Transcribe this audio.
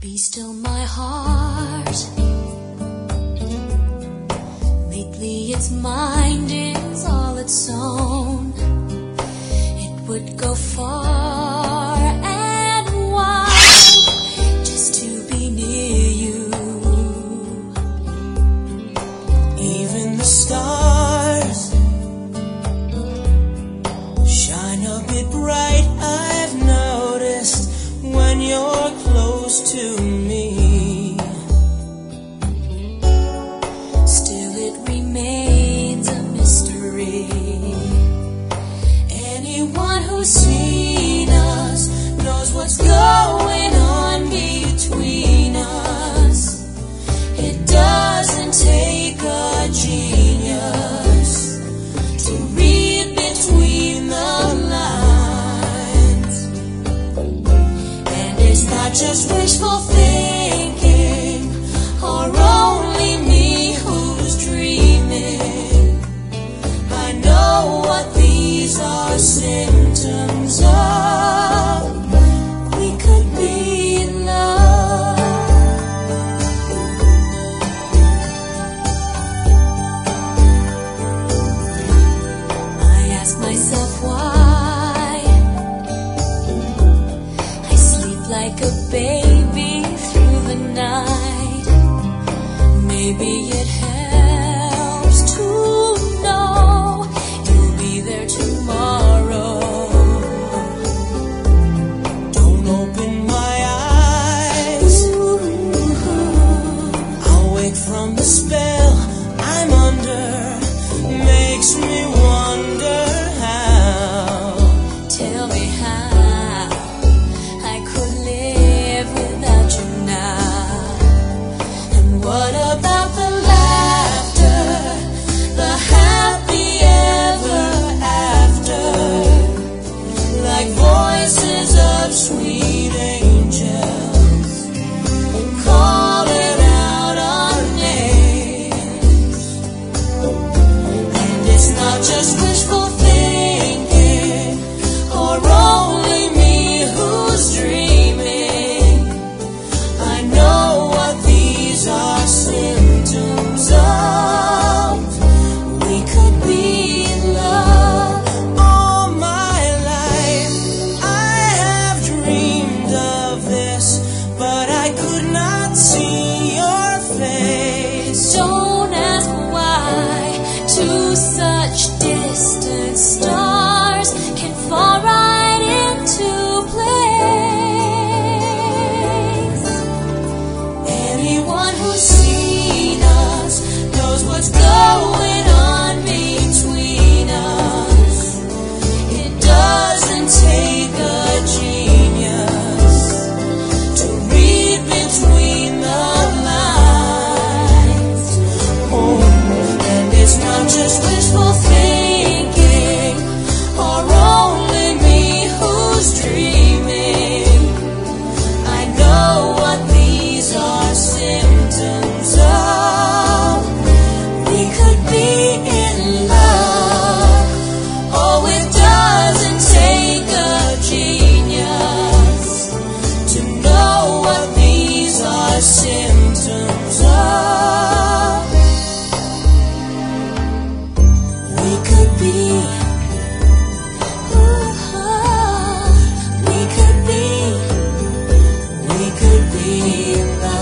Be still my heart. Lately its mind is all its own. It would go far and wide just to be near you. Even the stars shine a bit bright, I've noticed, when you're close to me. Still it remains a mystery. Anyone who's seen us knows what's going on between us. It doesn't take a genius to read between the lines. And it's not just wishful thinking, or only me who's dreaming. I know what these are symptoms of. We could be in love. I ask myself why I sleep like a baby through the night. Maybe it helps to know you'll be there tomorrow. Don't open my eyes, I'll wake from the spell I'm under. Makes me wonder how. Tell me how I could live without you now. And what about the laughter, the happy ever after, like voices of sweet angels calling out our names? And it's not just wishful thinking, or only me who's dreaming. I know what these are symptoms of. We could be in love. All my life I have dreamed of this, but I could not see your face. Don't ask why two such distant stars can fall right into place. Anyone who's seen us knows what's going on between us. It doesn't take a genius to read between the lines. Oh, and it's not just wishful thinking, or only me who's dreaming. I know what these are symptoms of. We could be in love. Oh, it doesn't take a genius to know what these are symptoms of. We could be. We could be in love.